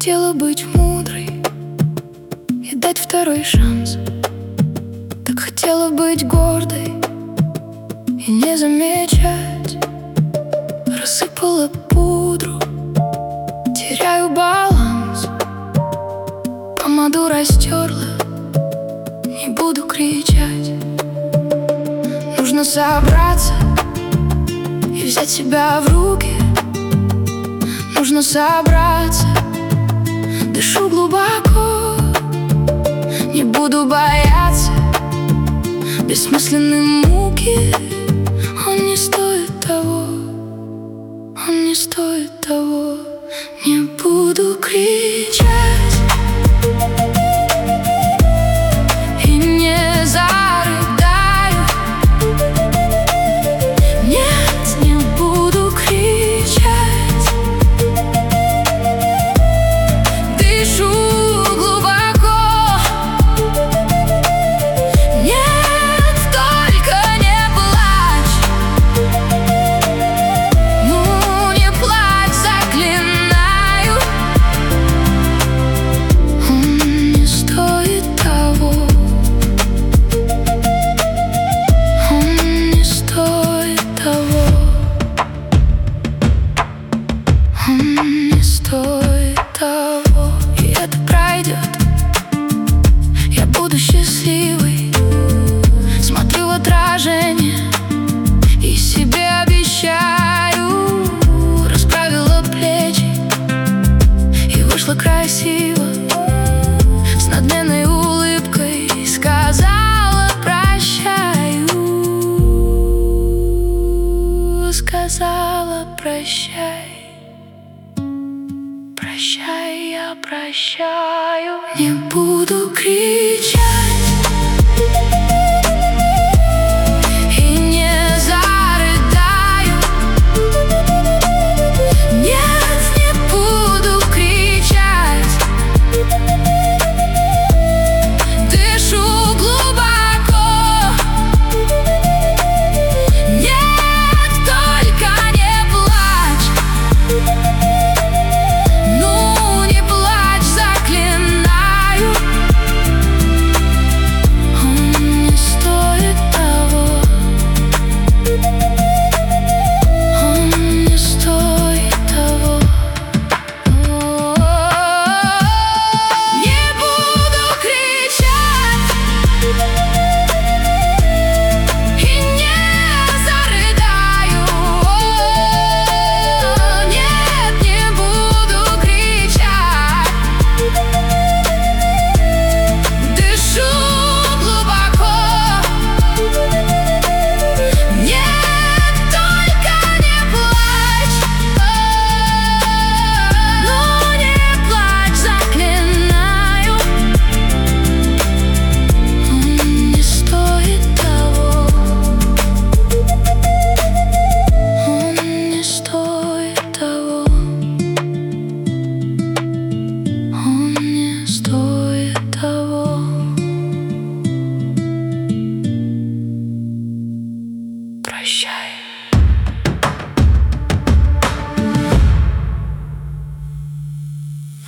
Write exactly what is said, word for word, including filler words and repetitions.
хотела быть мудрой и дать второй шанс. Так хотела быть гордой и не замечать. Рассыпала пудру, теряю баланс. Помаду растерла, не буду кричать. Нужно собраться и взять себя в руки. Нужно собраться, дышу глубоко. Не буду бояться бессмысленной муки. Он не стоит того, он не стоит того. Не буду кричать и не зарыдаю. Нет, не буду кричать. Дышу глубоко. Нет, только не плачь. Ну, не плачь, заклинаю. Он не стоит того. Он не стоит того. Он не стоит того. И это пройдет. Я буду счастливой. Смотрю в отражение и себе обещаю. Расправила плечи и вышла красиво. С надменной улыбкой сказала прощаю. Сказала прощай. Прощай, я прощаю. Не буду кричать